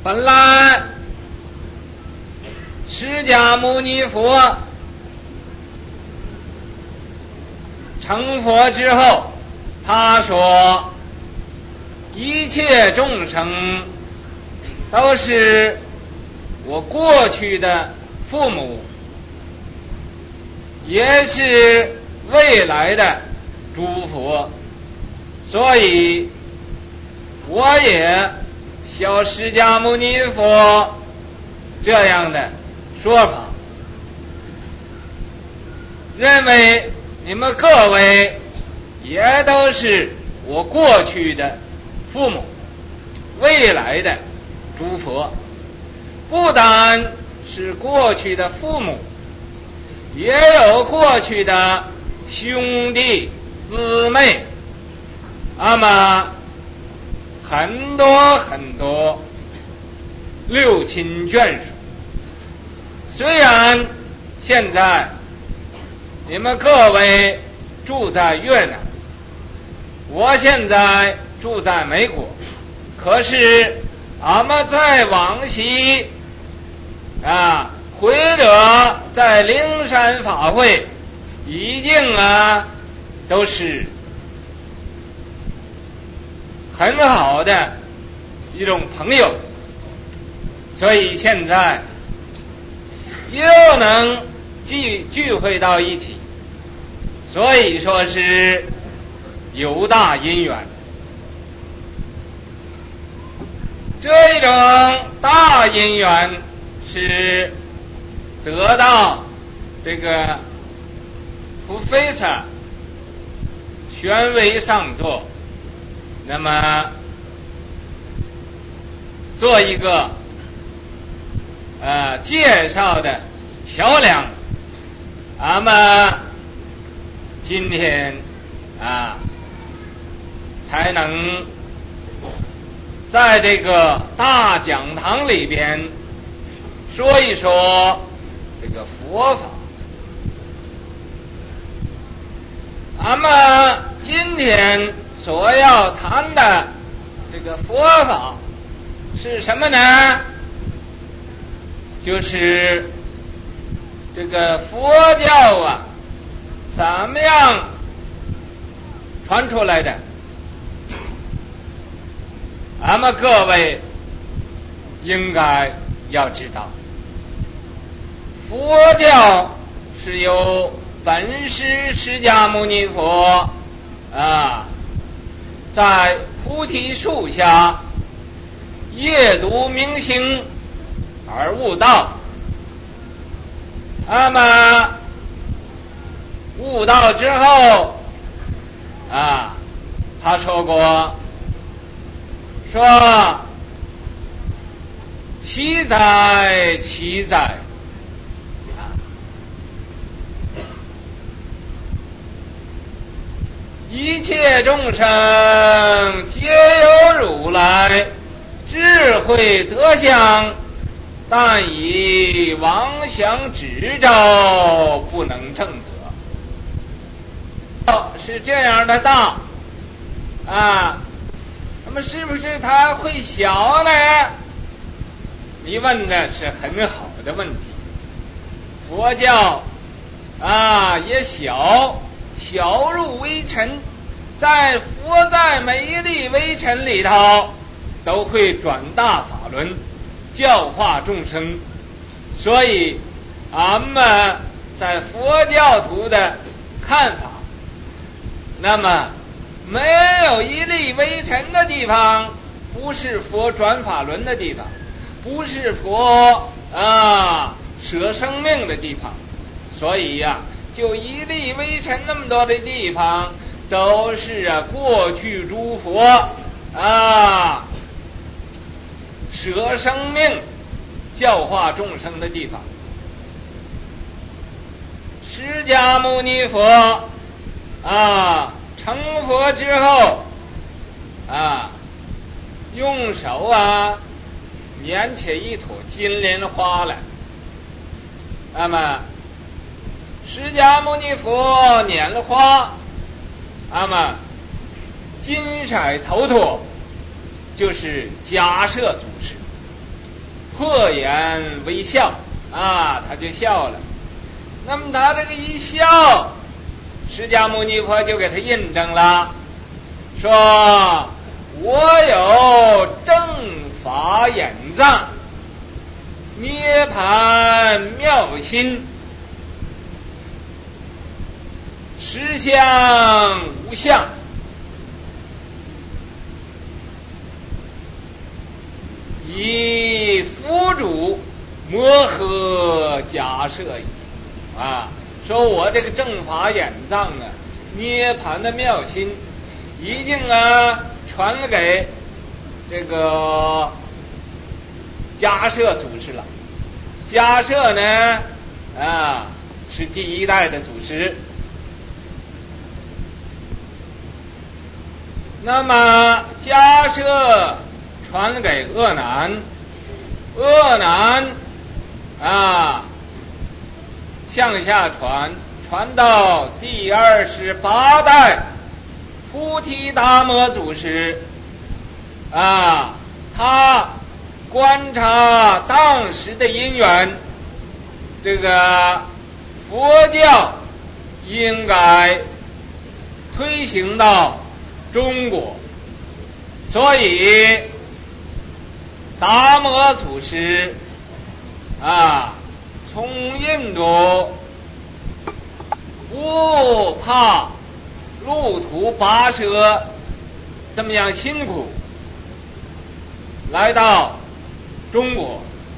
本来释迦牟尼佛成佛之后，他说一切众生都是我过去的父母，也是未来的诸佛，所以我也效释迦牟尼佛这样的说法，认为你们各位也都是我过去的父母，未来的诸佛，不但是过去的父母，也有过去的兄弟姊妹，那么很多很多六亲眷属。虽然现在你们各位住在越南，我现在住在美国，可是俺们在往昔或者在灵山法会已经都是很好的一种朋友，所以现在又能聚会到一起，所以说是有大因缘。这一种大因缘是得到这个Professor玄微上座，那么做一个介绍的桥梁，那么今天才能在这个大讲堂里边说一说这个佛法。那么今天所要谈的这个佛法是什么呢？就是这个佛教怎么样传出来的。那么各位应该要知道，佛教是由本师释迦牟尼佛在菩提树下夜读明星而悟道。那么悟道之后他说过，说奇哉奇哉，一切众生皆有如来智慧德相，但以妄想执照不能证得。是这样的道那么是不是它会小呢？你问的是很好的问题。佛教也小入微尘，在佛在每一粒微尘里头都会转大法轮，教化众生。所以俺们在佛教徒的看法，那么没有一粒微尘的地方不是佛转法轮的地方，不是佛舍生命的地方。所以就一粒微尘那么多的地方都是过去诸佛舍生命教化众生的地方。释迦牟尼佛成佛之后用手捻起一朵金莲花来。那么释迦牟尼佛捻了花，那么金色头陀就是迦摄祖师。 破颜微笑啊，他就笑了。那么他这个一笑，释迦牟尼佛就给他印证了，说我有正法眼藏，涅盘妙心，实相无相，以佛主摩诃迦摄矣。啊，说我这个正法眼藏啊，涅盘的妙心，已经传给这个迦摄祖师了。迦摄呢是第一代的祖师。那么迦摄传给阿难，阿难向下传到第28代菩提达摩祖师他观察当时的因缘，这个佛教应该推行到中国，所以达摩祖师从印度不怕路途跋涉这么样辛苦，来到中国。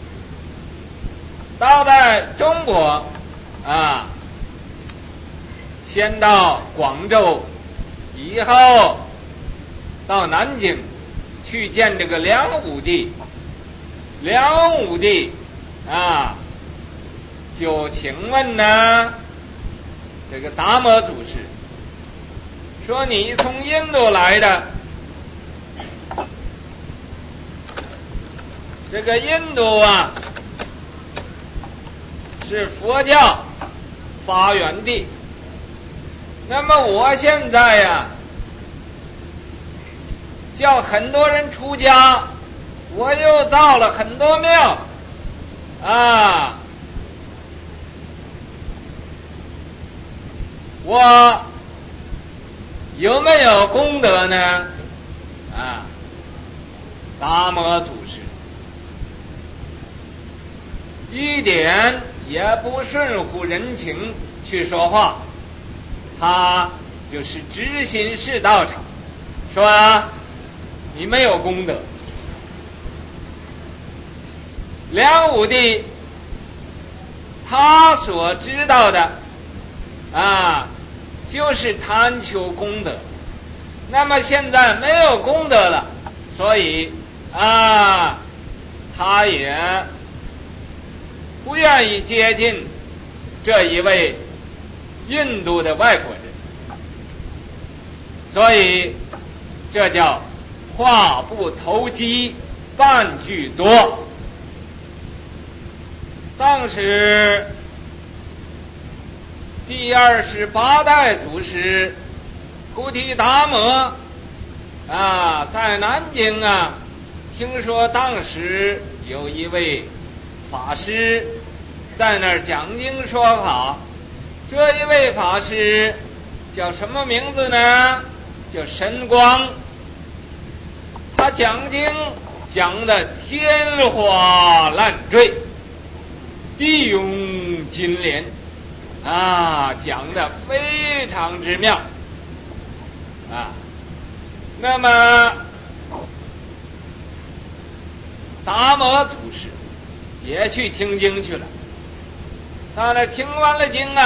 到了中国先到广州，以后到南京去见这个梁武帝。梁武帝就请问呢这个达摩祖师，说你从印度来的，这个印度是佛教发源地，那么我现在叫很多人出家，我又造了很多庙我有没有功德呢？达摩祖师一点也不顺乎人情去说话，他就是直心是道场，说你没有功德。梁武帝他所知道的就是贪求功德，那么现在没有功德了，所以他也不愿意接近这一位印度的外国人，所以这叫话不投机半句多。当时第28代祖师菩提达摩在南京听说当时有一位法师在那儿讲经说法，这一位法师叫什么名字呢？叫神光。他讲经讲的天花乱坠，地涌金莲讲的非常之妙那么达摩祖师也去听经去了，他呢听完了经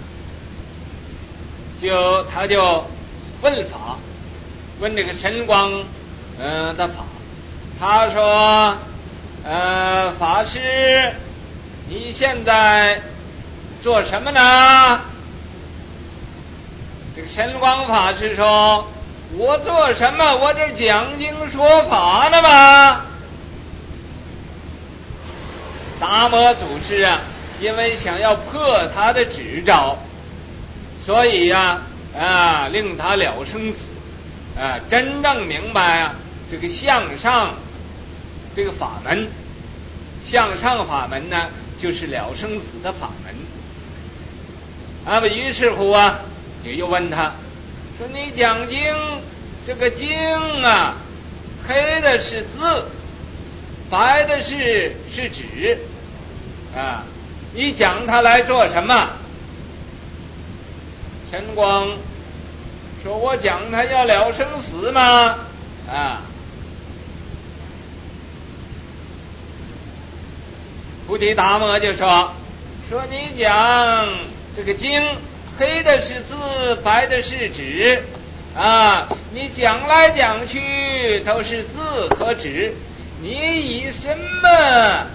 他就问法，问这个神光的法。他说法师你现在做什么呢？这个神光法师说，我做什么？我这讲经说法呢嘛。达摩祖师因为想要破他的执照，所以令他了生死真正明白这个向上这个法门。 向上法门呢，就是了生死的法门。于是乎啊，就又问他说：“你讲经，这个经啊，黑的是字，白的是纸啊，你讲它来做什么？”神光说：“我讲它要了生死吗？菩提达摩就说你讲这个经，黑的是字，白的是纸你讲来讲去都是字和纸，你以什么？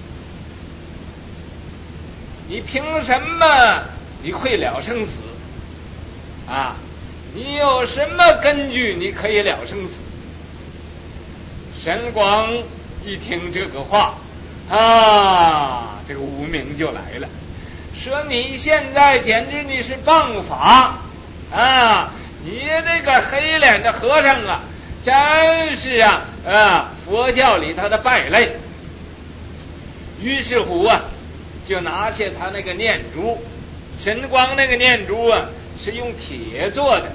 你凭什么你会了生死？你有什么根据你可以了生死？”神光一听这个话这个无名就来了，说：“你现在简直你是谤法你这个黑脸的和尚真是佛教里头的败类。”于是乎就拿下他那个念珠，神光那个念珠是用铁做的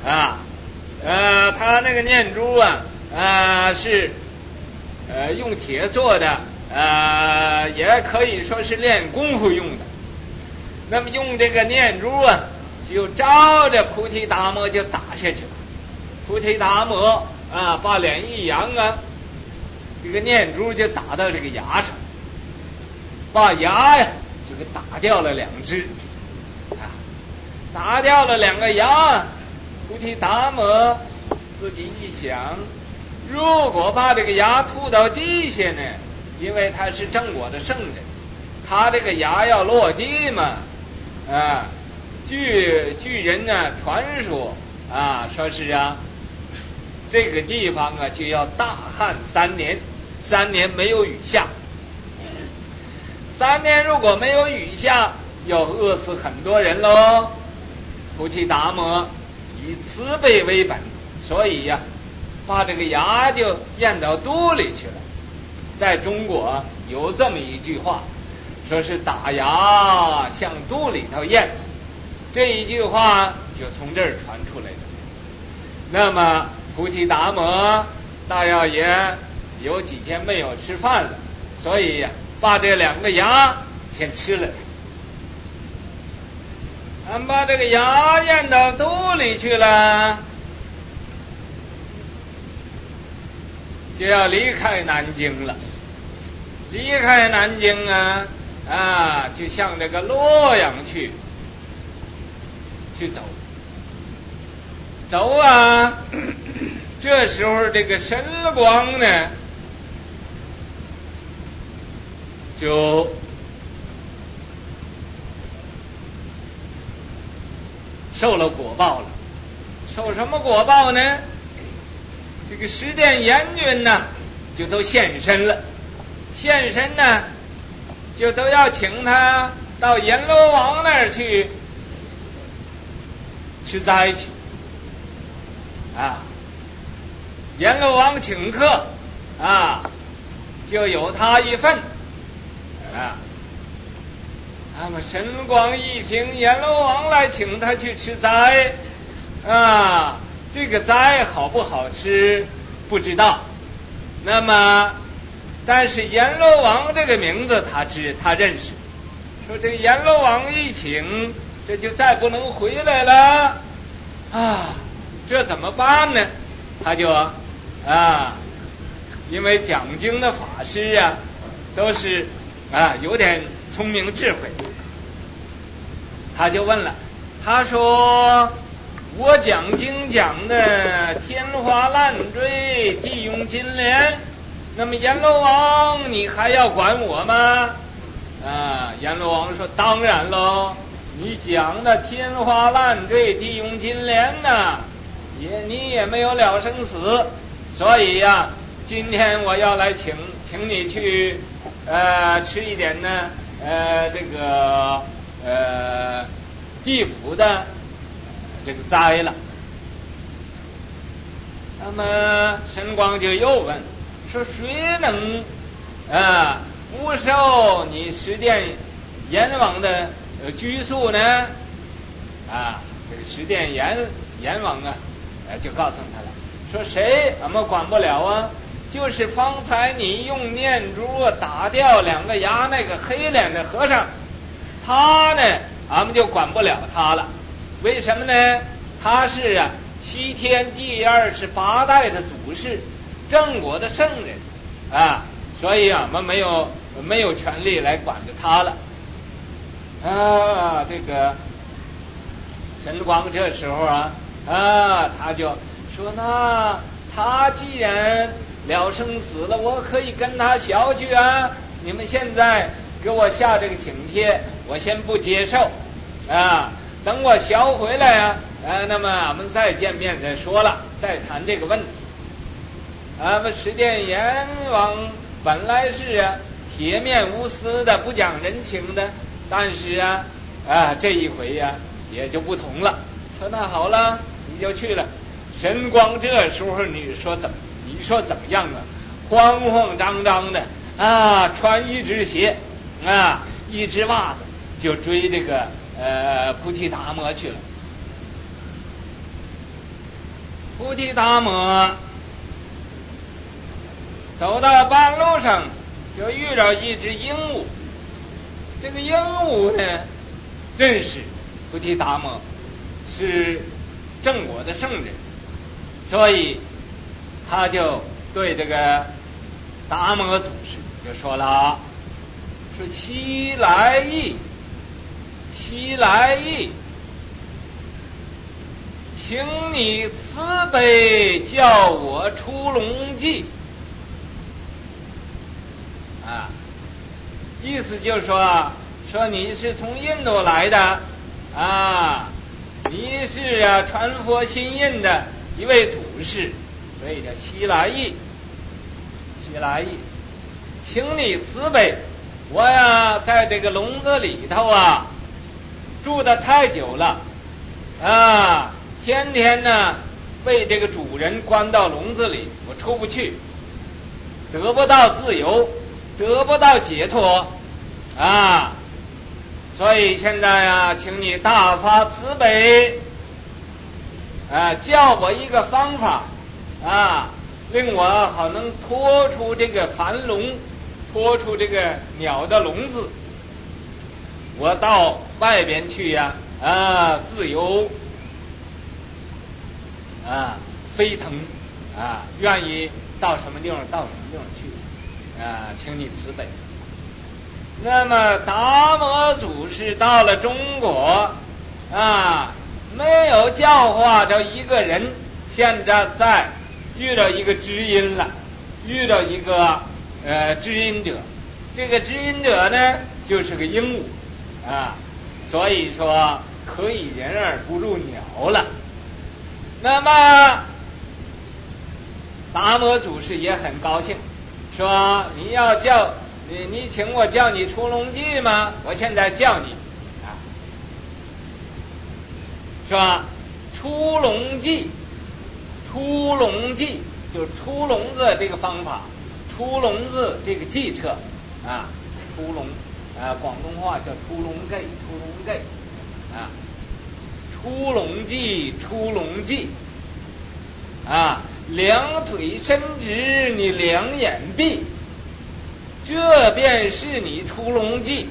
他那个念珠是用铁做的也可以说是练功夫用的。那么用这个念珠就照着菩提达摩就打下去了。菩提达摩把脸一扬这个念珠就打到这个牙上，把牙就给打掉了2只打掉了2个牙。菩提达摩自己一想，如果把这个牙吐到地下呢，因为他是正果的圣人，他这个牙要落地嘛据人传说说是这个地方就要大旱3年，3年没有雨下，3年如果没有雨下，要饿死很多人喽。菩提达摩以慈悲为本，所以把这个牙就咽到肚里去了。在中国有这么一句话，说是打牙向肚里头咽，这一句话就从这儿传出来的。那么菩提达摩大药爷有几天没有吃饭了，所以把这2个牙先吃了它，把这个牙咽到肚里去了，就要离开南京了。离开南京就向这个洛阳去走这时候这个神光呢就受了果报了。受什么果报呢？这个十殿阎君就都现身了，现身就都要请他到阎罗王那儿去吃斋去阎罗王请客就有他一份那么神光一听阎罗王来请他去吃斋这个斋好不好吃不知道，那么但是阎罗王这个名字他认识，说这个阎罗王一请，这就再不能回来了这怎么办呢？他就因为讲经的法师都是有点聪明智慧，他就问了，他说：“我讲经讲的天花乱坠，地涌金莲，那么阎罗王你还要管我吗？”阎罗王说：“当然喽，你讲的天花乱坠，地涌金莲你也没有了生死，所以今天我要来请你去吃一点这个地府的这个斋了。”那么神光就又问说：“谁能不受你十殿阎王的拘束呢？这个十殿阎王啊，就告诉他了，说谁俺们管不了啊？就是方才你用念珠打掉2个牙那个黑脸的和尚，他呢，俺们就管不了他了。为什么呢？他是西天第28代的祖师，正果的圣人所以俺们没有权利来管着他了。这个神光这时候他就说，那他既然了生死了，我可以跟他小去啊！你们现在给我下这个请帖，我先不接受等我小回来那么俺们再见面再说了，再谈这个问题。十殿阎王本来是铁面无私的，不讲人情的，但是这一回也就不同了。说那好了，你就去了。神光这时候你说怎么样慌慌张张的穿一只鞋一只袜子就追这个菩提达摩去了。菩提达摩走到半路上就遇到一只鹦鹉，这个鹦鹉呢认识菩提达摩是正果的圣人，所以他就对这个达摩祖师就说了，说西来意，请你慈悲叫我出龙记意思就是说你是从印度来的你是传佛心印的一位祖师，所以叫西来意，请你慈悲，我在这个笼子里头住得太久了天天呢被这个主人关到笼子里，我出不去，得不到自由，得不到解脱所以现在请你大发慈悲教我一个方法令我好能脱出这个樊笼，脱出这个鸟的笼子，我到外边去自由飞腾愿意到什么地方去请你慈悲。那么达摩祖师到了中国没有教化着一个人，现在遇到一个知音了，遇到一个知音者，这个知音者呢就是个鹦鹉所以说可以人而不入鸟了。那么达摩祖师也很高兴，说你请我叫你出龙记吗？我现在叫你说出龙记就是出笼子这个方法，出笼子这个计策出笼广东话叫出笼计出笼记两腿伸直，你两眼闭，这便是你出笼计。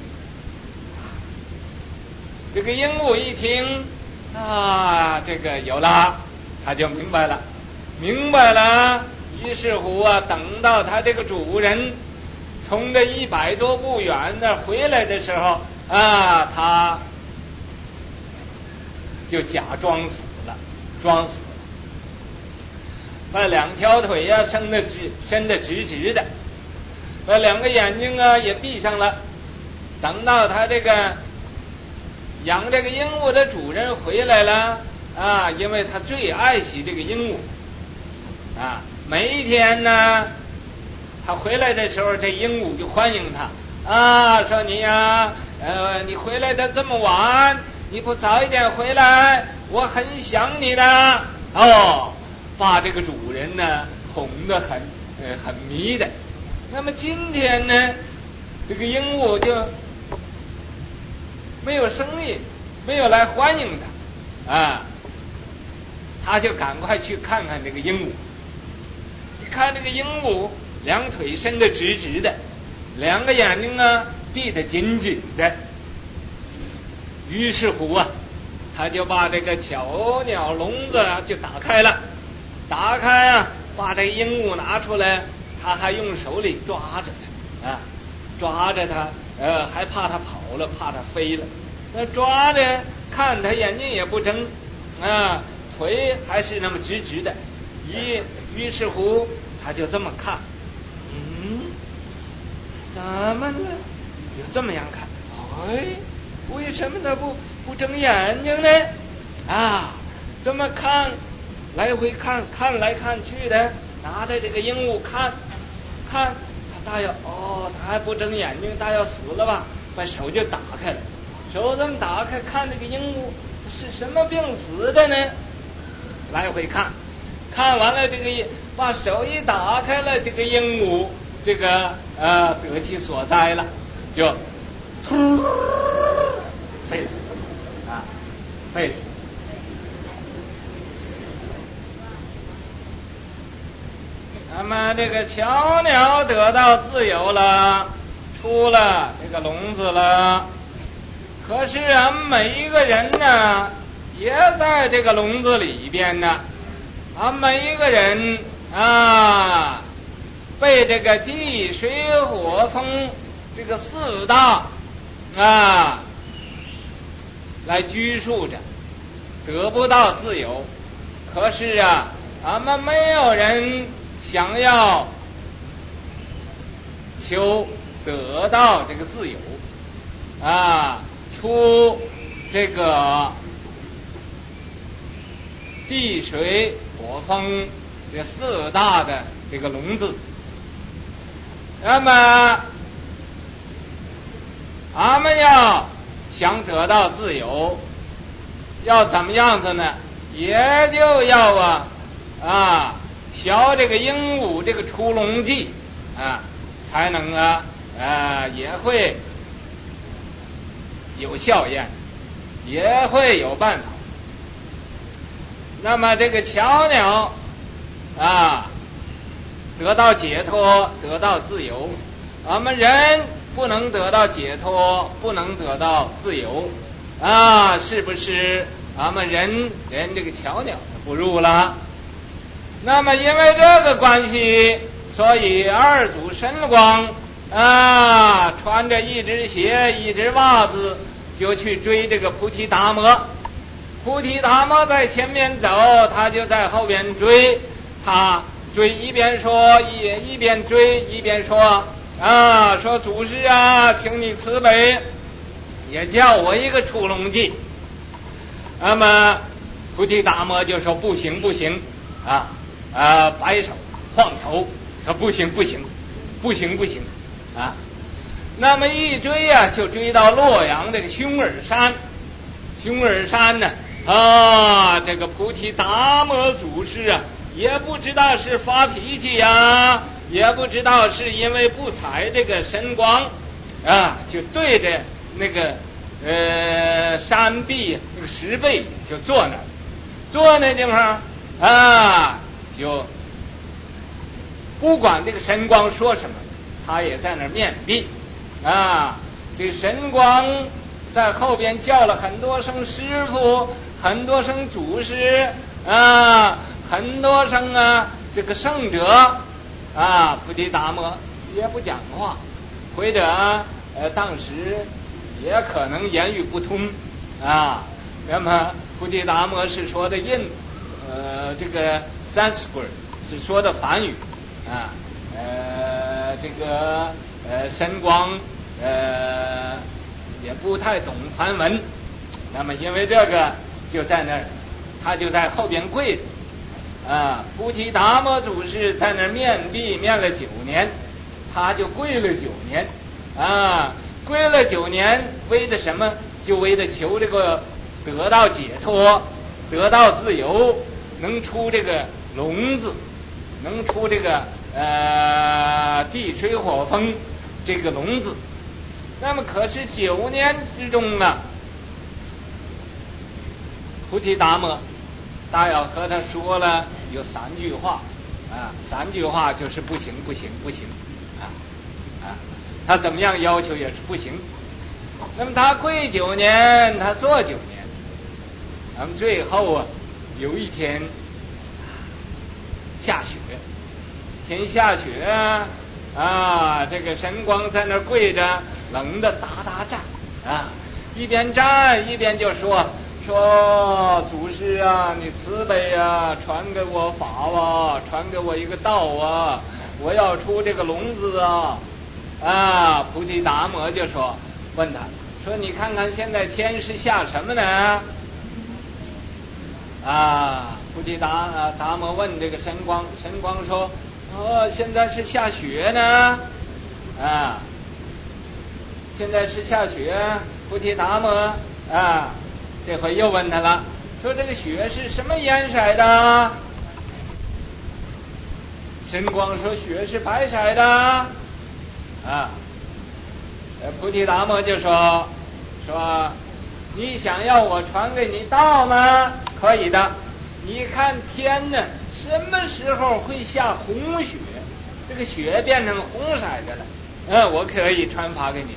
这个鹦鹉一听这个有了，他就明白了。于是乎等到他这个主人从这100多步远的回来的时候他就假装死了，把2条腿伸得直直的，把2个眼睛也闭上了。等到他这个养这个鹦鹉的主人回来了因为他最爱惜这个鹦鹉每一天呢他回来的时候，这鹦鹉就欢迎他说你你回来的这么晚，你不早一点回来，我很想你的把这个主人呢哄得很迷的。那么今天呢这个鹦鹉就没有声音，没有来欢迎他啊，他就赶快去看看这个鹦鹉。一看这个鹦鹉，两腿伸得直直的，两个眼睛呢闭得紧紧的。于是乎啊，他就把这个小鸟笼子就打开了，打开啊，把这鹦鹉拿出来，他还用手里抓着它啊，抓着它，还怕它跑了，怕它飞了。那抓着看，它眼睛也不睁啊，腿还是那么直直的。于是乎，他就这么看，怎么了？就这么样看，哎，为什么他不睁眼睛呢？啊，这么看，来回看来看去的，拿着这个鹦鹉看，他大要他还不睁眼睛，大要死了吧？把手就打开了，手这么打开，看这个鹦鹉是什么病死的呢？来回看完了，这个把手一打开了，这个鹦鹉这个得其所哉了，就突飞了啊，飞了。那么这个小鸟得到自由了，出了这个笼子了。可是啊，每一个人呢，也在这个笼子里边呢。每一个人啊，被这个地水火风这个四大啊来拘束着，得不到自由。可是啊，俺们没有人想要求得到这个自由啊，出这个地水火风这四大的这个笼子。那么俺们要想得到自由，要怎么样子呢？也就要学这个鹦鹉这个出笼计啊，才能也会有效验，也会有办法。那么这个小鸟得到解脱，得到自由，俺们人不能得到解脱，不能得到自由是不是？俺们人连这个小鸟都不如了。那么因为这个关系，所以二祖神光穿着一只鞋一只袜子就去追这个菩提达摩。菩提达摩在前面走，他就在后边追，他追一边说，一边追一边说说祖师请你慈悲，也叫我一个出笼计。那么菩提达摩就说不行摆手晃头说不行那么一追就追到洛阳这个熊耳山呢这个菩提达摩祖师也不知道是发脾气也不知道是因为不采这个神光就对着那个山壁那个石背就坐那地方就不管这个神光说什么，他也在那面壁这神光在后边叫了很多声师傅，很多声祖师很多声这个圣者菩提达摩也不讲话，或者当时也可能言语不通那么菩提达摩是说的这个 Sanskrit 是说的梵语这个神光也不太懂梵文。那么因为这个就在那儿，他就在后边跪着菩提达摩祖师在那儿面壁面了9年，他就跪了9年跪了9年，为的什么？就为的求这个得到解脱，得到自由，能出这个笼子，能出这个地水火风这个笼子那么可是9年之中啊，菩提达摩大要和他说了有3句话啊，3句话就是不行不行不行啊，他怎么样要求也是不行。那么他跪9年，他坐9年，那么最后啊有一天下雪，天下雪啊，这个神光在那儿跪着，冷的哒哒站啊，一边站一边就说祖师啊，你慈悲啊，传给我法啊，传给我一个道啊，我要出这个笼子啊！菩提达摩就问他说，你看看现在天是下什么呢？菩提达摩问这个神光，神光说，现在是下雪呢，现在是下雪。菩提达摩这回又问他了，说这个雪是什么颜色的？神光说雪是白色的。菩提达摩就说你想要我传给你道吗？可以的。你看天呢，什么时候会下红雪？这个雪变成红色的了，我可以传法给你。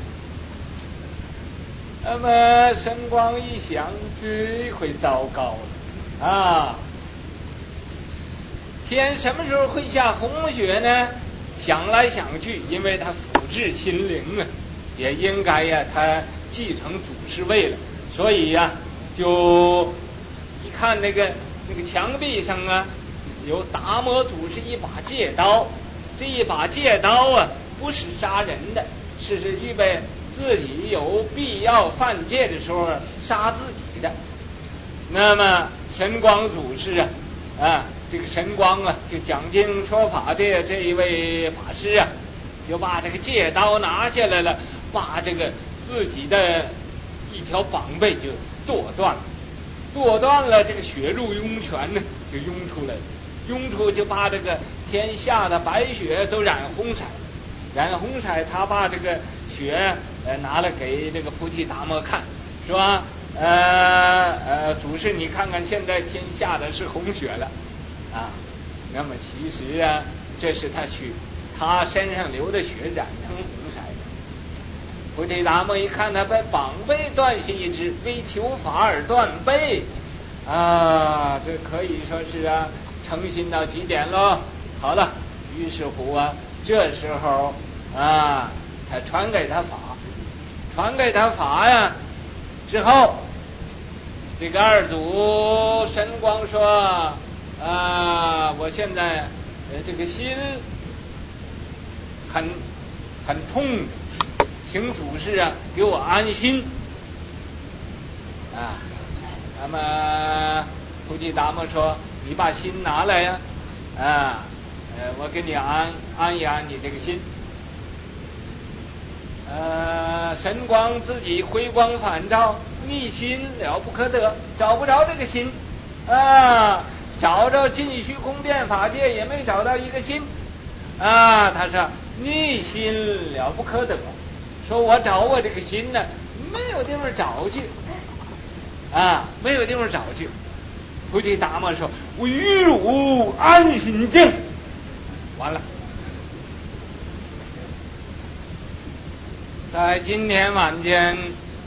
那么神光一想，这回糟糕了天什么时候会下红雪呢？想来想去，因为他辅治心灵也应该他继承祖师位了，所以就一看那个墙壁上有达摩祖师一把戒刀，这一把戒刀不是杀人的，是预备自己有必要犯戒的时候杀自己的。那么神光祖师这个神光就讲经说法这一位法师就把这个戒刀拿下来了，把这个自己的一条膀背就剁断了，这个血入涌泉呢就涌出来了，涌出就把这个天下的白雪都染红色，他把这个血拿来给这个菩提达摩看，说祖师你看看现在天下的是红血了那么其实这是他身上流的血染成红色的。菩提达摩一看他被膀背断下一只，为求法而断背这可以说是诚心到极点了。好了，于是乎这时候才传给他法之后，这个二祖神光说我现在这个心很痛，请祖师给我安心那么菩提达摩说，你把心拿来我给你安一安你这个心。神光自己回光返照，逆心了不可得，找不着这个心找着尽虚空遍法界也没找到一个心他说逆心了不可得，说我找我这个心呢没有地方找去没有地方找去。菩提达摩说，我与汝安心境。完了，在今天晚间，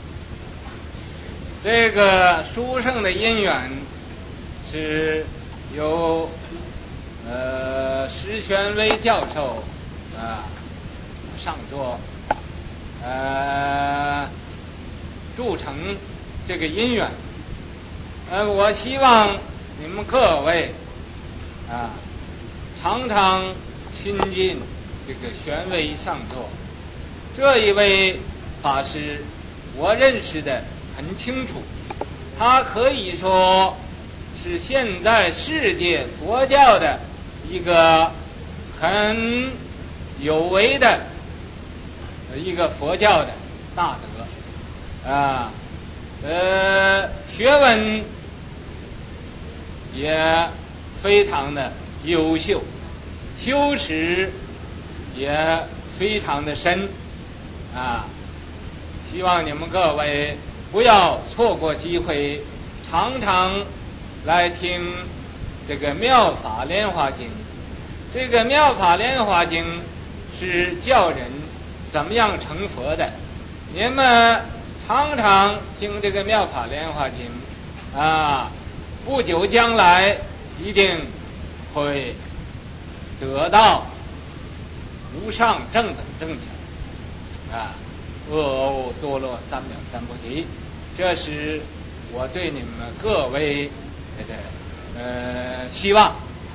这个殊胜的因缘是由石玄微教授上座铸成这个因缘。我希望你们各位常常亲近这个玄微上座。这一位法师我认识的很清楚，他可以说是现在世界佛教的一个很有为的一个佛教的大德学问也非常的优秀，修持也非常的深希望你们各位不要错过机会，常常来听这个妙法莲华经。这个妙法莲华经是教人怎么样成佛的，你们常常听这个妙法莲华经啊，不久将来一定会得到无上正等正觉啊，阿耨多罗三藐三菩提。这是我对你们各位的希望。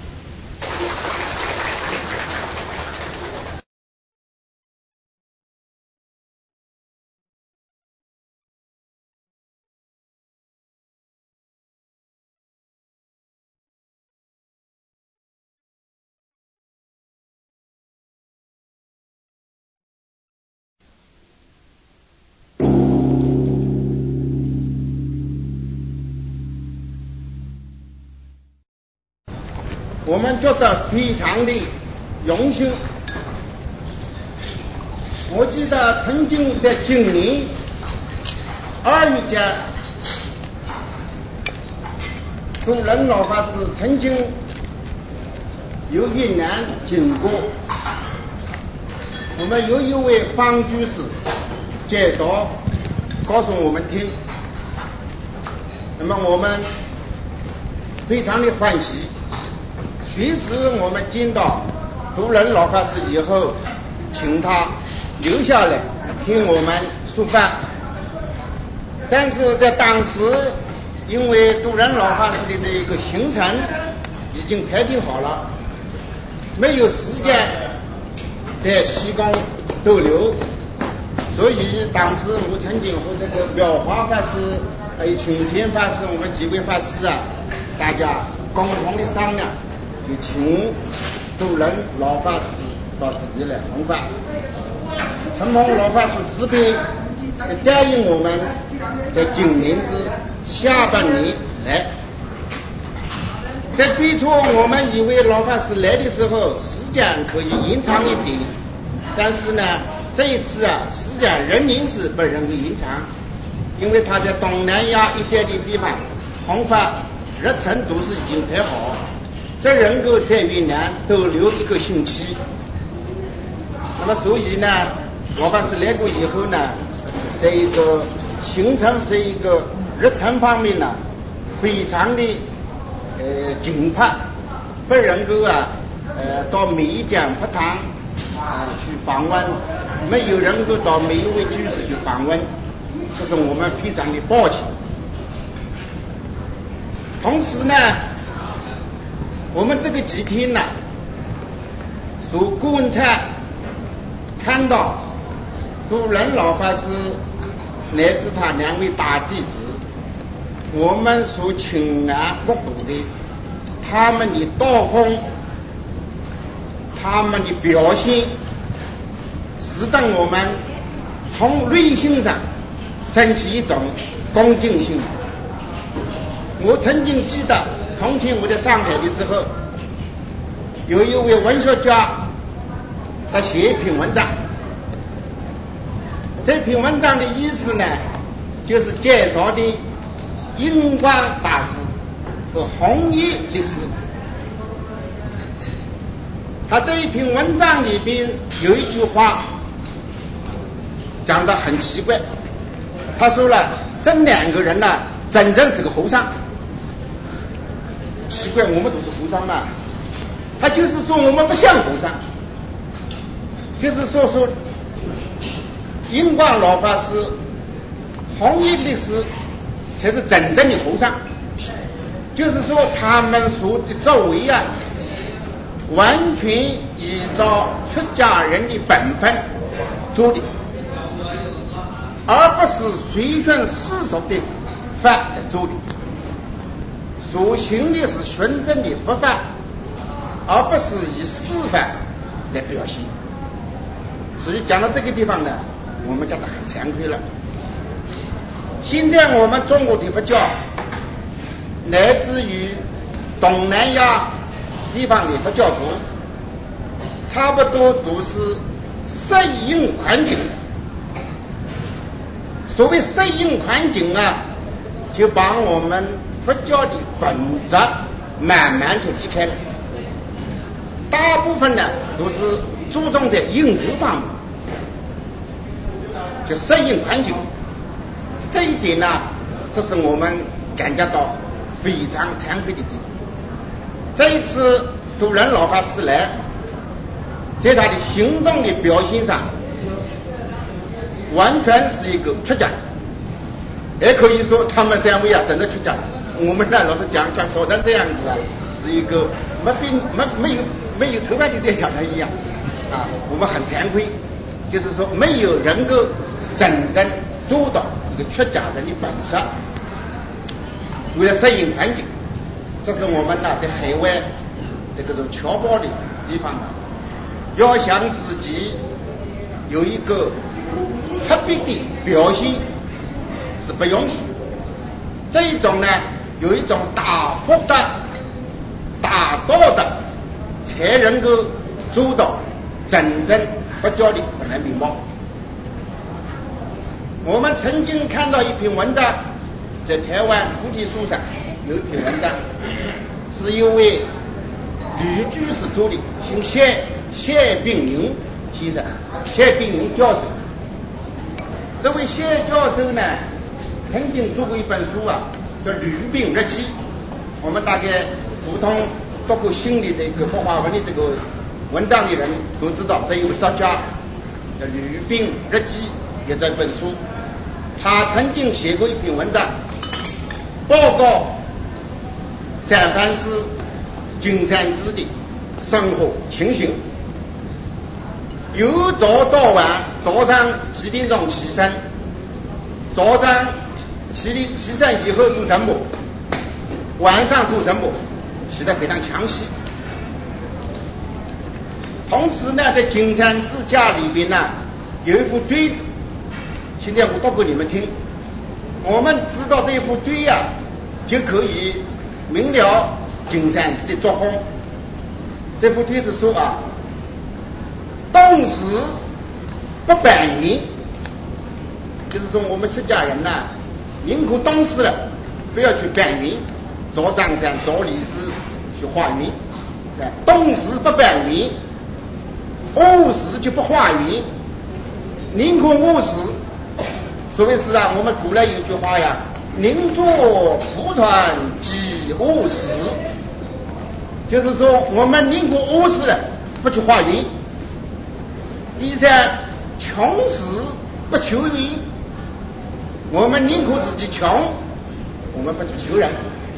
我们觉得非常的荣幸。我记得曾经在今年2月间，中仁老法师曾经由云南经过，我们有一位方居士介绍告诉我们听，那么我们非常的欢喜。其实我们见到主任老法师以后，请他留下来听我们说法，但是在当时因为主任老法师的这个行程已经排定好了，没有时间在西贡逗留，所以当时我曾经和这个妙华法师还有清贤法师，我们几位法师啊，大家共同的商量，就请主任老法师到这里来弘法。承蒙老法师慈悲，答应我们在今年之下半年来。在最初我们以为老法师来的时候时间可以延长一点，但是呢这一次啊时间仍然是不能够延长，因为他在东南亚一带的地方弘法日程都是已经排好，这能够在云南逗留1个星期。那么所以呢老法师来过以后呢，这一个行程这一个日程方面呢非常的紧迫，不能够到每一间佛堂去访问，没有能够到每一位居士去访问，这是我们非常的抱歉。同时呢我们这个几天呢属顾文灿看到主任老法师乃至他2位大弟子，我们所亲眼目睹的他们的道风，他们的表现，使得我们从内心上升起一种恭敬心。我曾经记得从前我在上海的时候，有一位文学家他写一篇文章，这篇文章的意思呢就是介绍的印光大师和弘一律师。他这一篇文章里边有一句话讲得很奇怪，他说了这2个人呢真正是个和尚。奇怪，我们都是和尚嘛，他就是说我们不像和尚，就是说印光老法师弘一律师才是真正的和尚，就是说他们所的作为啊完全依照出家人的本分做的，而不是随顺世俗的法来做的，所行的是纯正的佛法，而不是以世法来表现。所以讲到这个地方呢，我们讲得很惭愧了。现在我们中国的佛教乃至于东南亚地方的佛教徒差不多都是适应环境， 所谓适应环境啊，就把我们佛教的本质慢慢就离开了。大部分呢都是注重在应酬方面，就适应环境。这一点呢，这是我们感觉到非常惭愧的地方。这一次主任老法师来，在他的行动的表现上，完全是一个出家，也可以说他们三位啊真的出家。我们呢老是讲说成这样子啊，是一个没有头发的在讲的一样啊，我们很惭愧，就是说没有能够真正做到一个出家人的本色。为了适应环境，这是我们呢在海外这个侨胞的地方，要想自己有一个特别的表现是不允许。这一种呢，有一种大福的、大道的，才能够做到真正佛教的本来面貌。我们曾经看到一篇文章，在台湾菩提树上有一篇文章，是一位吕居士做的，姓谢炳云先生，谢炳云教授。这位谢教授呢，曾经做过一本书啊，叫《吕炳日记》。我们大概普通读过新的这个白话文的这个文章的人都知道，这一位作家叫《吕炳日记》也这本书。他曾经写过一篇文章，报告三藩市金山寺的生活情形。由早到晚，早上7点钟起身，早上起身以后做什么，晚上做什么，写得非常详细。同时呢，在金山寺家里边呢，有一副对子，现在我读给你们听。我们知道这一副对呀，就可以明了金山寺的作风。这副对是说啊，动时不办缘，就是说我们出家人呐，宁可动时了，不要去办缘，找张三找李四去化缘。动时不办缘，饿时就不化缘，宁可饿时。所谓是啊，我们古来有句话呀，宁做蒲团饥饿时，就是说我们宁可饿死了，不去化缘。第三，穷时不求缘，我们宁可自己穷，我们不去求人，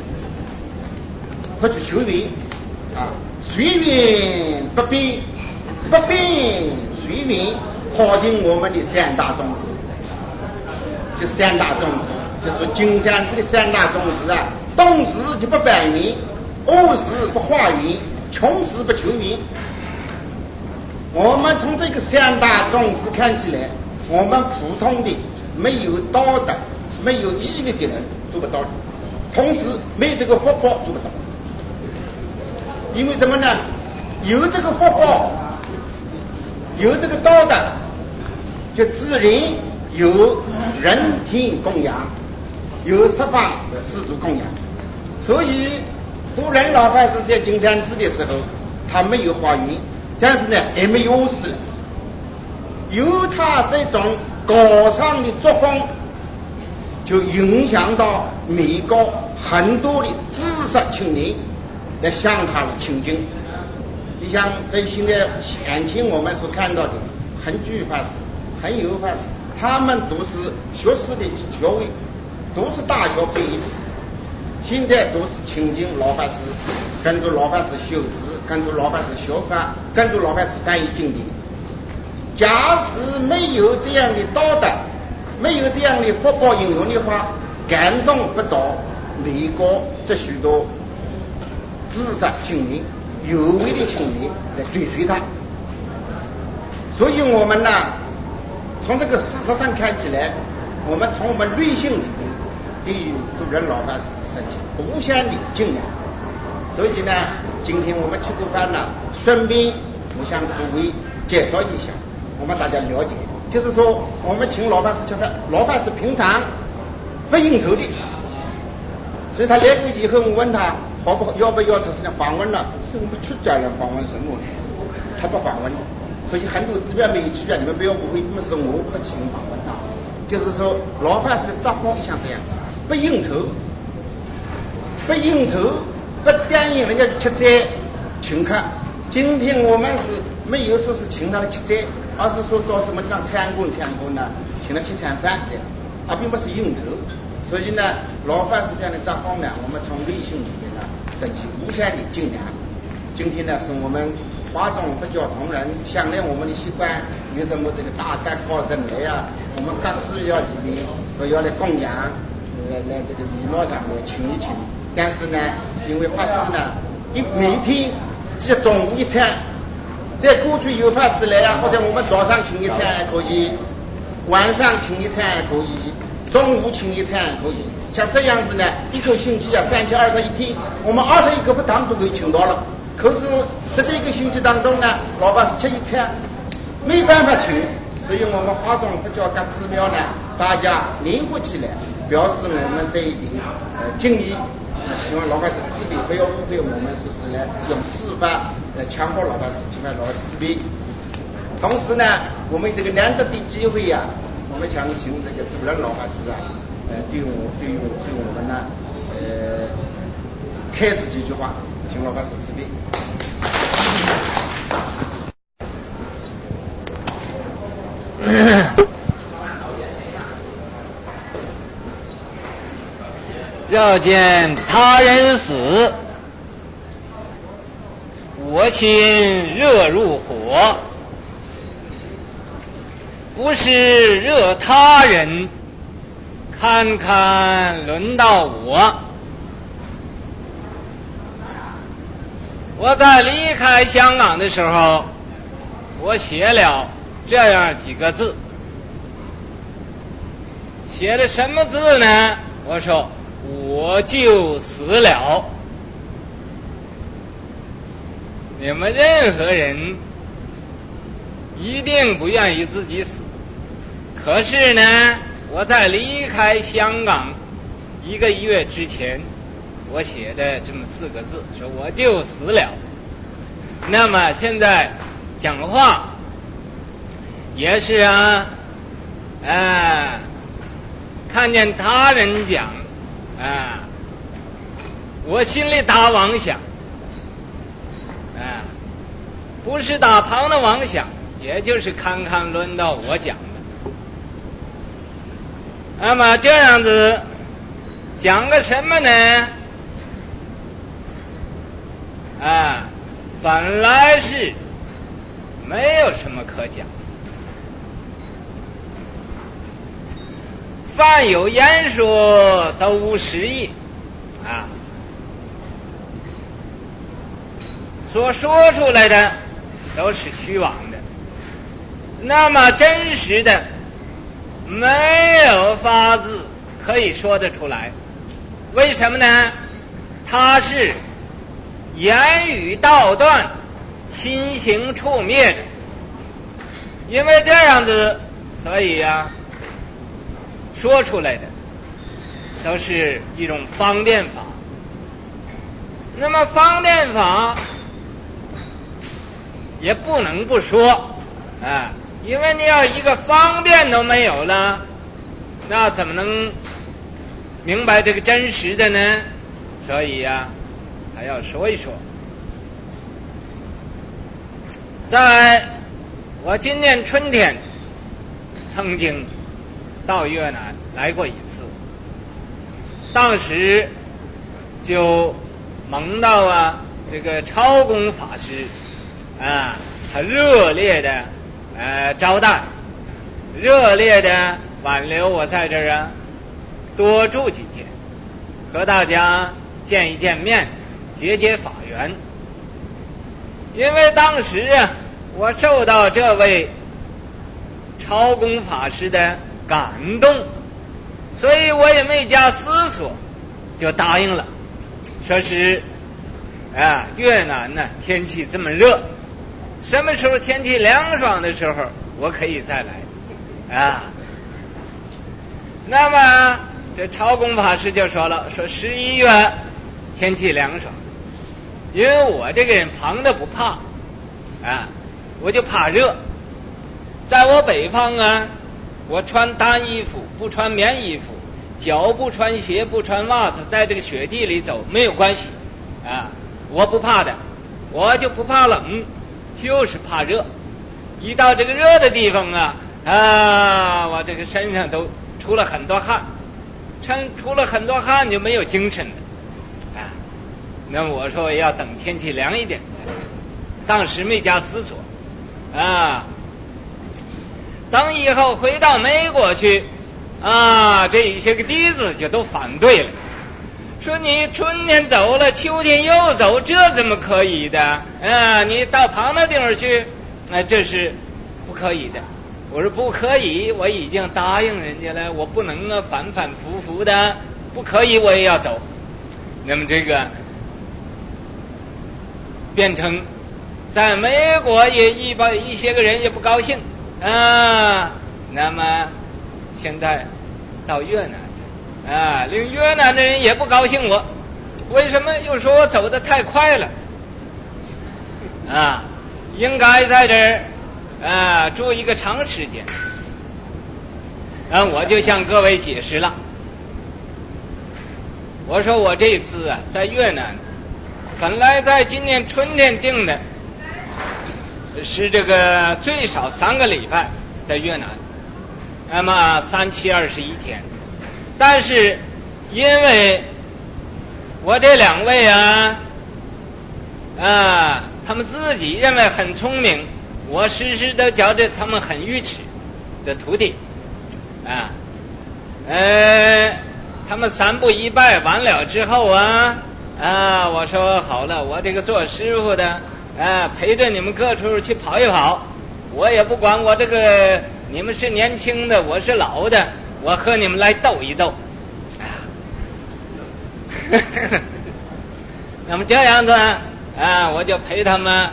不去求缘啊。随缘不变，不变随缘，靠近我们的三大宗旨。这三大宗旨，就是说金山寺的三大宗旨啊，动时就不办缘，饿时不化缘，穷时不求缘。我们从这个三大宗旨看起来，我们普通的没有道德、没有毅力的人做不到的，同时没有这个福报做不到。因为什么呢？有这个福报，有这个道德，就自然有人天供养，有十方世俗供养。所以杜仁老法师在金山寺的时候，他没有化缘，但是呢也没有饿死了。由他这种高尚的作风，就影响到美国很多的知识青年来向他的亲近。你像在现在前期我们所看到的恒居法师、恒有法师，他们都是学士的学位，都是大学毕业，现在都是亲近老法师，跟着老法师修持，跟着老法师学法，跟着老法师翻译经典。假使没有这样的道德，没有这样的福报应用的话，感动不到美国这许多知识青年、有为的青年来追随他。所以我们呢，从这个事实上看起来，我们从我们内心里面对于杜仁老法师升起无限的敬仰。所以呢，今天我们吃过饭了，顺便我向诸位介绍一下，我们大家了解就是说我们请老法师吃饭，老法师平常不应酬的，所以他来过以后，我问他好不好，要不要出现访问了？我们出家人访问什么呢？他不访问，所以很多指标没有区别，你们不要误会，不是我不请访问他，就是说老法师的作风像这样子，不应酬，不答应人家吃斋请客。今天我们是没有说是请他的吃斋，而是说到什么地方参观呢，请他吃餐饭这样子，并不是应酬。所以呢，老法师这样的作风呢，我们从内心里面呢升起无限的敬仰。今天呢，是我们华中佛教同仁向来我们的习惯，有什么这个大德高僧来啊，我们各自要礼都要来供养，来这个礼貌上来请一请。但是呢，因为法师呢，每天只中午一餐，在过去有法师来啊，或者我们早上请一餐也可以，晚上请一餐也可以，中午请一餐也可以。像这样子呢，一个星期3七21天，我们21个佛堂都可以请到了。可是在这个星期当中呢，老法师吃一餐，没办法请，所以我们华中佛教各寺庙呢，大家联合起来，表示我们这一点敬意。希望老法师慈悲，不要误会我们说是来用司法来强迫老法师，希望老法师慈悲。同时呢，我们这个难得的机会啊，我们想请这个主任老法师啊，对我们呢，开始几句话，请老法师慈悲。 要见他人死，我心热如火，不是热他人，看看轮到我。我在离开香港的时候，我写了这样几个字，写的什么字呢？我说我就死了。你们任何人一定不愿意自己死，可是呢，我在离开香港1个月之前，我写的这么4个字，说我就死了。那么现在讲话也是看见他人讲我心里打妄想不是打旁的妄想，也就是看看轮到我讲的。那么这样子讲个什么呢？本来是没有什么可讲，凡有言说都无实意所说出来的都是虚妄的，那么真实的没有法子可以说得出来。为什么呢？它是言语道断，心行处灭的。因为这样子，所以说出来的都是一种方便法。那么方便法也不能不说因为你要一个方便都没有了，那怎么能明白这个真实的呢？所以还要说一说。在我今年春天曾经到越南来过一次，当时就蒙到这个超公法师他热烈的招待，热烈的挽留我在这儿多住几天，和大家见一见面，结法缘。因为当时我受到这位超公法师的感动，所以我也没加思索，就答应了。说是越南呢天气这么热，什么时候天气凉爽的时候我可以再来。 啊。那么这曹公法师就说了，说11月天气凉爽，因为我这个人胖的不怕啊，我就怕热。在我北方啊，我穿单衣服不穿棉衣服，脚不穿鞋不穿袜子，在这个雪地里走没有关系啊，我不怕的，我就不怕冷，就是怕热。一到这个热的地方啊，我这个身上都出了很多汗，出了很多汗就没有精神了啊。那么我说要等天气凉一点，当时没加思索啊。等以后回到美国去啊，这一些个弟子就都反对了，说你春天走了，秋天又走，这怎么可以的啊？你到旁的地方去，这是不可以的。我说不可以，我已经答应人家了，我不能反反复复的，不可以，我也要走。那么这个变成在美国也一些个人也不高兴啊。那么现在到越南啊，连越南的人也不高兴我，为什么？又说我走得太快了啊，应该在这儿住一个长时间。我就向各位解释了，我说我这次在越南本来在今年春天定的是这个最少3个礼拜在越南，那么3、7、21天，但是因为我这2位他们自己认为很聪明，我时时都觉得他们很愚痴的徒弟他们3步1拜完了之后我说好了，我这个做师傅的陪着你们各处去跑一跑，我也不管我这个你们是年轻的我是老的，我和你们来斗一斗那么这样子我就陪他们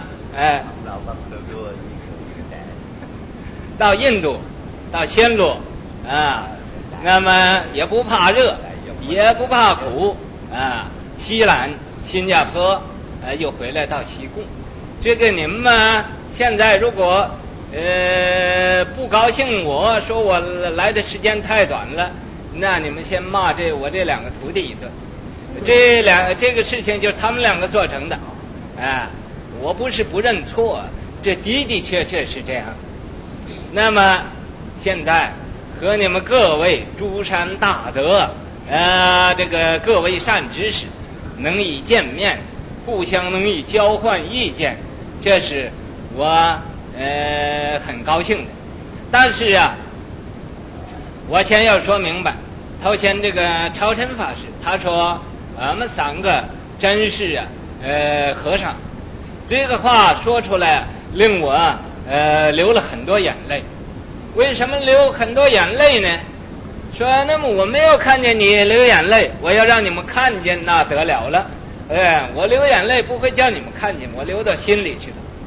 到印度到暹罗那么也不怕热也不怕苦西兰新加坡又回来到西贡。这个你们现在如果不高兴我说我来的时间太短了，那你们先骂我这2个徒弟一顿，这个事情就是他们2个做成的我不是不认错，这的的确确是这样。那么现在和你们各位诸善大德这个各位善知识能以见面，互相能以交换意见，这是我很高兴的。但是我先要说明白，头前这个朝晨法师他说我们3个真是和尚，这个话说出来令我流了很多眼泪。为什么流很多眼泪呢？说那么我没有看见你流眼泪，我要让你们看见那得了了。我流眼泪不会叫你们看见，我流到心里去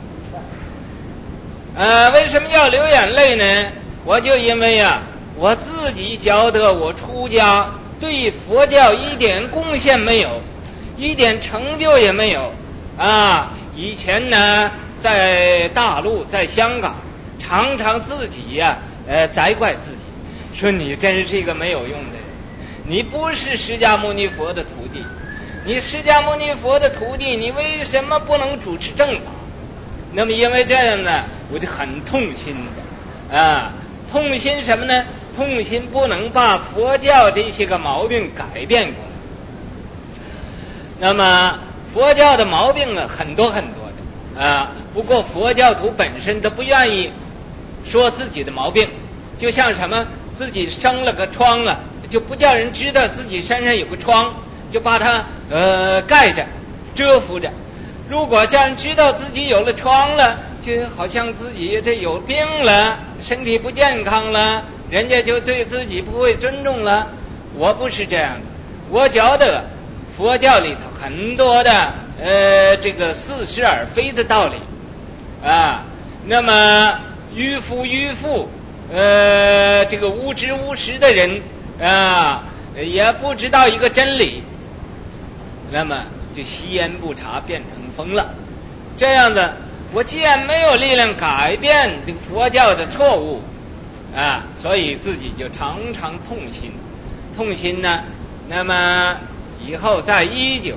了。为什么要流眼泪呢？我就因为我自己觉得我出家对佛教一点贡献没有，一点成就也没有以前呢在大陆在香港常常自己责怪自己，说你真是一个没有用的人，你不是释迦牟尼佛的徒弟，你释迦牟尼佛的徒弟，你为什么不能主持正法？那么因为这样呢，我就很痛心的痛心什么呢？痛心不能把佛教这些个毛病改变过来。那么佛教的毛病很多很多的不过佛教徒本身都不愿意说自己的毛病，就像什么自己生了个疮就不叫人知道自己身上有个疮，就把它盖着遮伏着。如果叫人知道自己有了疮了，就好像自己这有病了，身体不健康了，人家就对自己不会尊重了。我不是这样的，我觉得佛教里头很多的这个似是而非的道理那么迂腐这个无知无识的人也不知道一个真理，那么就吸烟不查变成风了。这样子，我既然没有力量改变这个佛教的错误所以自己就常常痛心呢。那么以后在1962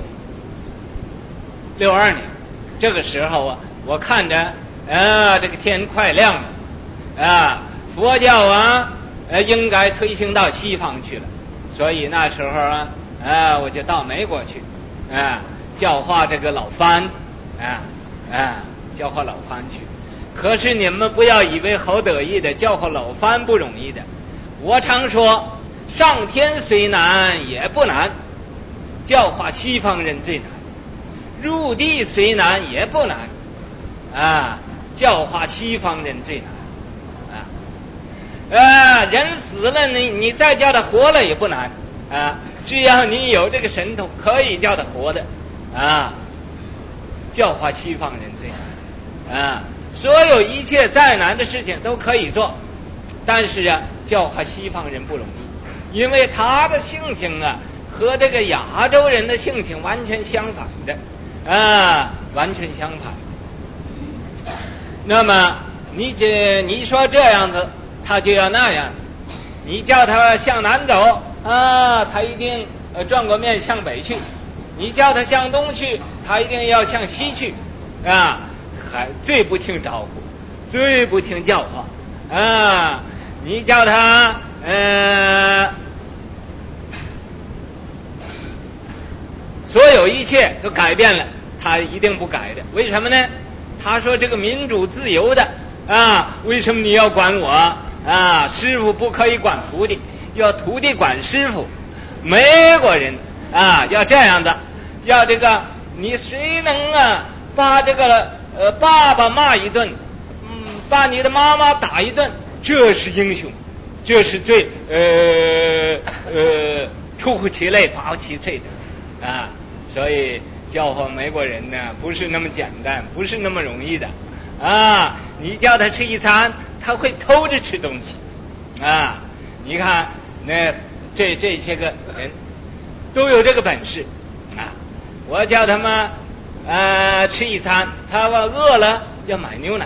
年这个时候我看着这个天快亮了佛教应该推行到西方去了，所以那时候我就到美国去教化这个老番教化老番去。可是你们不要以为好得意的，教化老番不容易的。我常说上天虽难也不难，教化西方人最难；入地虽难也不难教化西方人最难人死了你再叫他活了也不难只要你有这个神通可以叫他活的教化西方人最难所有一切再难的事情都可以做，但是教化西方人不容易，因为他的性情和这个亚洲人的性情完全相反的完全相反。那么你说这样子他就要那样，你叫他向南走他一定转过面向北去；你叫他向东去，他一定要向西去还最不听招呼，最不听教化你叫他所有一切都改变了，他一定不改的。为什么呢？他说这个民主自由的为什么你要管我师傅不可以管徒弟，要徒弟管师傅。美国人要这样的，要这个你谁能把这个爸爸骂一顿把你的妈妈打一顿，这是英雄，这是最出乎其类拔乎其萃的所以教化美国人呢不是那么简单，不是那么容易的你叫他吃一餐他会偷着吃东西你看那这些个人都有这个本事我叫他们吃一餐，他饿了要买牛奶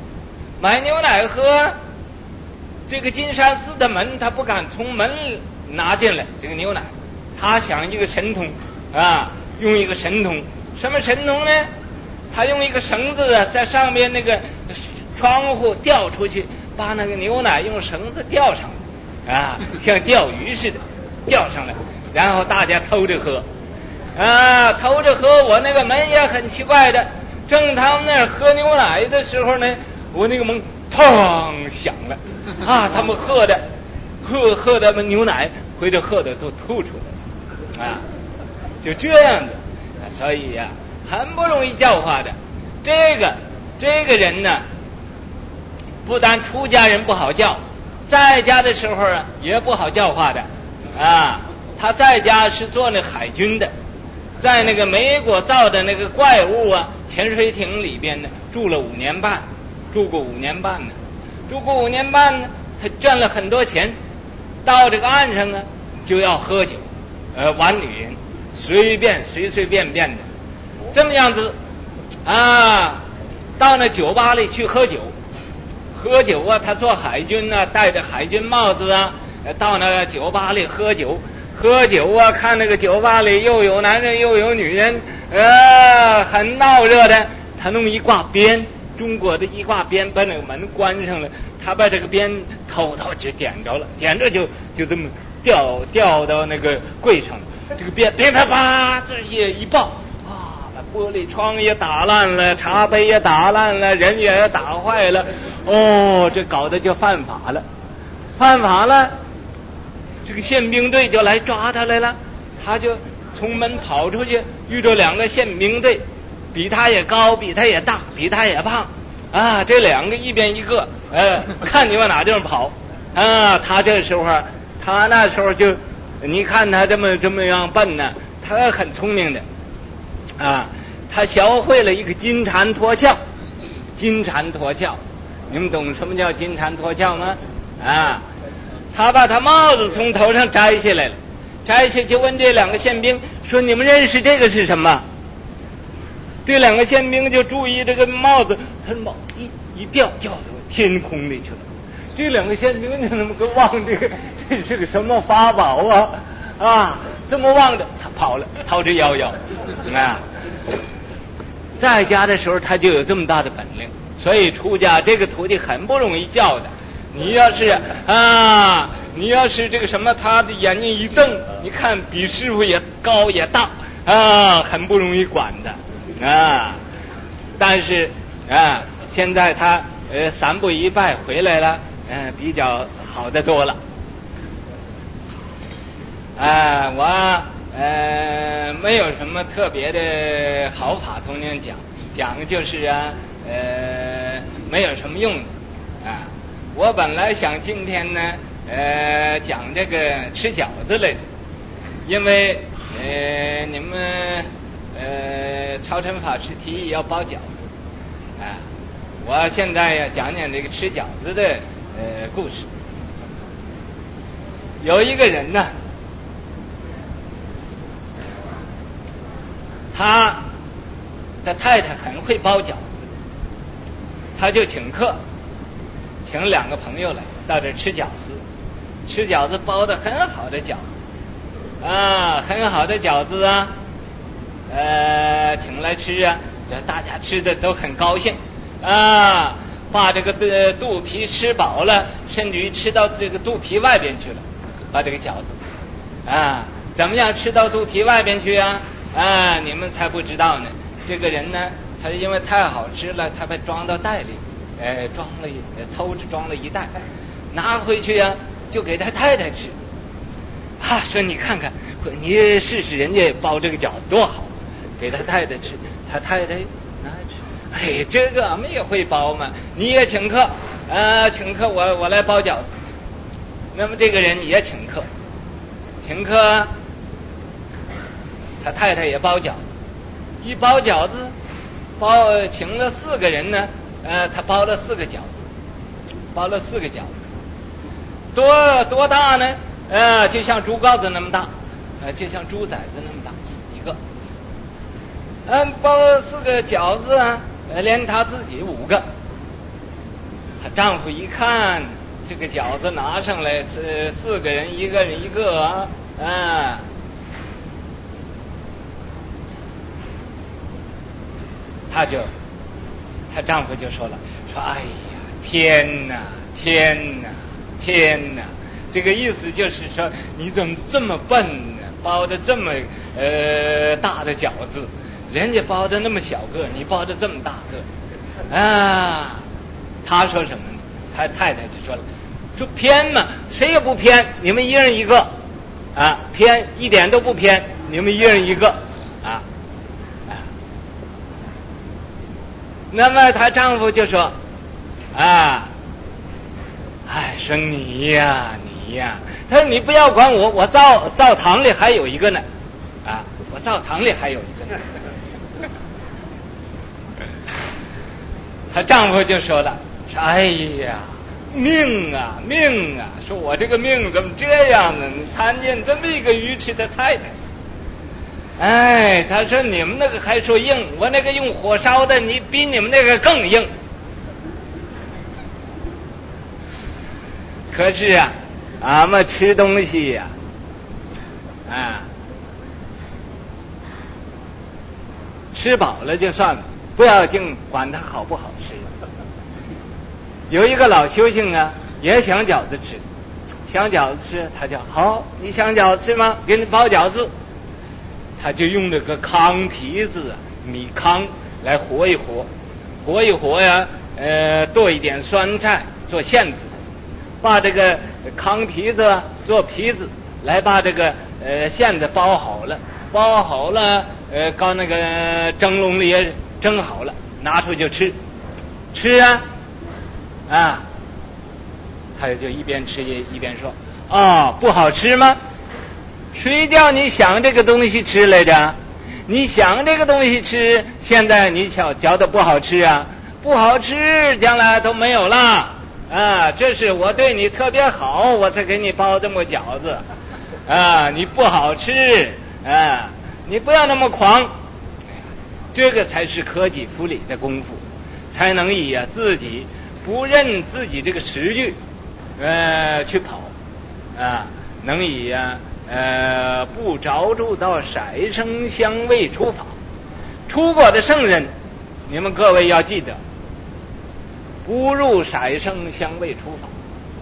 喝，这个金山寺的门他不敢从门拿进来这个牛奶，他想一个神通用一个神通。什么神通呢？他用一个绳子在上面那个窗户吊出去，把那个牛奶用绳子吊上来像钓鱼似的吊上来，然后大家偷着喝偷着喝。我那个门也很奇怪的，正他们那喝牛奶的时候呢，我那个门砰响了他们喝的牛奶回头喝的都吐出来就这样的所以很不容易教化的。这个人呢，不但出家人不好教，在家的时候也不好教化的他在家是做那海军的，在那个美国造的那个怪物潜水艇里边呢住过5年半呢，他赚了很多钱，到这个岸上就要喝酒玩女人，随便的这么样子到那酒吧里去喝酒他做海军戴着海军帽子到那个酒吧里喝酒看那个酒吧里又有男人又有女人很闹热的，他弄一挂鞭，中国的一挂鞭把那个门关上了，他把这个鞭偷就点着了，点着就这么掉到那个柜上了，这个鞭啪啪这一爆把玻璃窗也打烂了，茶杯也打烂了，人也打坏了这搞得就犯法了，这个宪兵队就来抓他来了，他就从门跑出去，遇到2个宪兵队，比他也高，比他也大，比他也胖这2个一边一个看你往哪地方跑他这时候他那时候就你看他这么样笨呢，他很聪明的他学会了一个金蝉脱壳。你们懂什么叫金蝉脱壳吗？ 啊，他把他帽子从头上摘下来了，摘下就问这两个宪兵说：“你们认识这个是什么？”这两个宪兵就注意这个帽子，他帽一掉到天空里去了。这两个宪兵就那么个望这个，这是个什么法宝啊？啊，这么望着，他跑了，逃之夭夭啊！在家的时候他就有这么大的本领，所以出家这个徒弟很不容易教的。你要是这个什么，他的眼睛一瞪，你看比师傅也高也大啊，很不容易管的啊。但是啊，现在他3步1拜回来了，比较好得多了。我没有什么特别的好法同你们讲就是没有什么用的啊。我本来想今天呢讲这个吃饺子来的，因为你们超尘法师提议要包饺子啊，我现在要讲讲这个吃饺子的故事。有一个人呢，他的太太很会包饺子，他就请客，请2个朋友来到这吃饺子。吃饺子包的很好的饺子啊，很好的饺子啊，请来吃啊，这大家吃的都很高兴啊，把这个肚皮吃饱了，甚至于吃到这个肚皮外边去了，把这个饺子啊，怎么样吃到肚皮外边去啊？你们才不知道呢。这个人呢，他因为太好吃了，他被装到袋里，偷着装了一袋，拿回去啊，就给他太太吃。说你看看，你试试人家包这个饺子多好，给他太太吃。他太太拿去，这个俺们也会包嘛，你也请客，请客我来包饺子。那么这个人也请客，他太太也包饺子，一包饺子，请了4个人呢，他包了4个饺子，多大呢？就像猪羔子那么大，就像猪崽子那么大一个。包4个饺子啊，连他自己5个。她丈夫一看这个饺子拿上来是4个人，一个人一个啊。她丈夫就说了，哎呀，天哪，这个意思就是说，你怎么这么笨呢？包的这么大的饺子，人家包的那么小个，你包的这么大个啊？他说什么呢？他太太就说了，说偏嘛，谁也不偏，你们一人一个啊，偏一点都不偏，你们一人一个啊。那么她丈夫就说说你呀，他说你不要管我，我灶堂里还有一个呢，我灶堂里还有一个呢。她丈夫就说了，说哎呀，命啊，说我这个命怎么这样呢？参见这么一个愚痴的太太。他说你们那个还说硬，我那个用火烧的，你比你们那个更硬。可是啊，俺们吃东西呀，吃饱了就算了，不要净管它好不好吃。有一个老修行啊，也想饺子吃，他就好，你想饺子吃吗？给你包饺子。他就用这个糠皮子米糠来和一和呀，剁一点酸菜做馅子，把这个糠皮子做皮子，来把这个馅子包好了，搞那个蒸笼里也蒸好了，拿出就吃他就一边吃一边说，不好吃吗？谁叫你想这个东西吃来着？你想这个东西吃，现在你觉得不好吃啊？不好吃，将来都没有了啊，这是我对你特别好，我才给你包这么饺子啊，你不好吃啊，你不要那么狂。这个才是克己复礼的功夫，才能以自己不认自己这个时局去跑啊，能以不着住到色声香味触法。出过的圣人，你们各位要记得，不入色声香味触法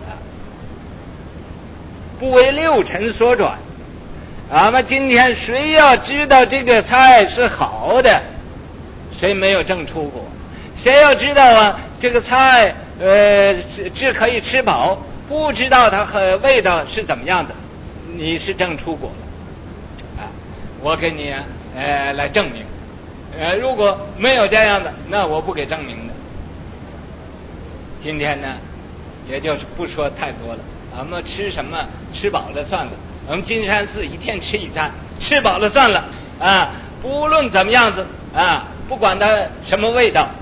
不为六尘所转。俺们今天谁要知道这个菜是好的，谁没有正出国？谁要知道这个菜只可以吃饱，不知道它和味道是怎么样的，你是正出国了我给你来证明。如果没有这样的，那我不给证明的。今天呢，也就是不说太多了。俺们吃什么吃饱了算了。我们金山寺一天吃一餐，吃饱了算了不论怎么样子不管它什么味道，